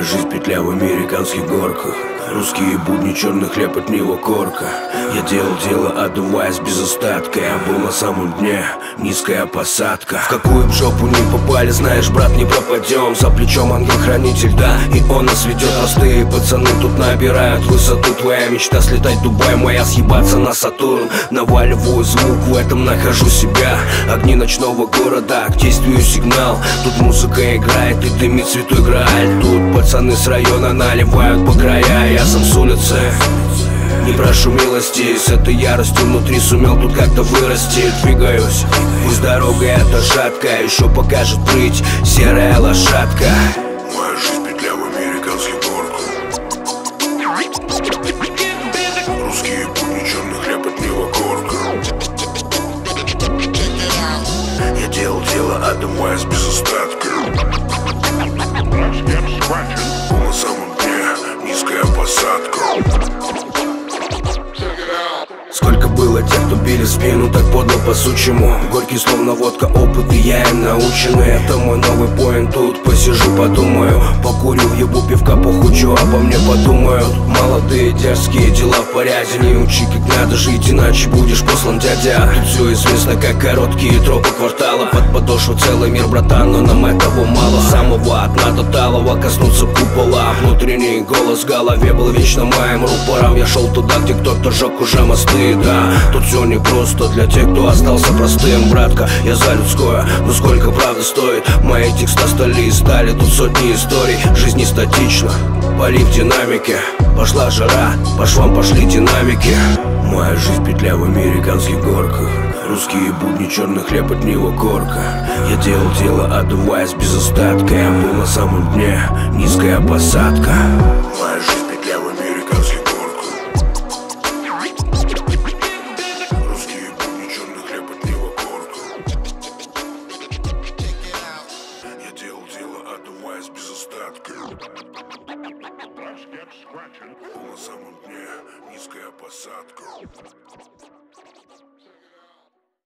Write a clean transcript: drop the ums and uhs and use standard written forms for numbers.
жизнь петля в американских горках. Русские будни, черный хлеб, от него корка. Я делал дело, отдуваясь без остатка. Я был на самом дне, низкая посадка. В какую б жопу не попали, знаешь, брат, не пропадем. За плечом ангел-хранитель, да, и он нас ведет. Простые пацаны тут набирают высоту. Твоя мечта слетать в Дубай, моя съебаться на Сатурн. Наваливаю звук, в этом нахожу себя. Огни ночного города, к действию сигнал. Тут музыка играет и дымит святой Грааль. Тут пацаны с района наливают по края. Я сам с улицы, не прошу милости. С этой яростью внутри сумел тут как-то вырасти. Двигаюсь, пусть дорога эта шаткая, еще покажет прыть серая лошадка. Моя жизнь петля в американских горках. Русские будни, черный хлеб, от него корка. Я делал дело, отдуваясь без остатка. Был на самом дне, низкая посадка. Сколько было тех, кто били в спину так подло по-сучему. Горький словно водка, опыт, и я им наученный. Это мой новый поинт, тут посижу, подумаю. Покурю, въебу пивка, похучу, а по мне подумают. Молодые дерзкие дела в порядке. Не учи, как надо жить, иначе будешь послан дядя. Тут все известно, как короткие тропы квартала. Под подошву целый мир, братан, но нам этого мало. Самого дна до талого коснуться купола. Внутренний голос в голове был вечно моим рупором. Я шел туда, где кто-то жег уже мосты. Да, тут все непросто для тех, кто остался простым, братка. Я за людское, но сколько правды стоит? Мои текста стали тут сотни историй. Жизнь не статична, пали в динамике. Пошла жара, по швам пошли динамики. Моя жизнь петля в американских горках. Русские будни, черный хлеб, от него корка. Я делал дело, отдуваясь без остатка. Я был на самом дне, низкая посадка. Моя жизнь петля в американских горках. Русские будни, черный хлеб, от него корка. Я делал дело, отдуваясь без остатка. Был на самом дне, низкая посадка.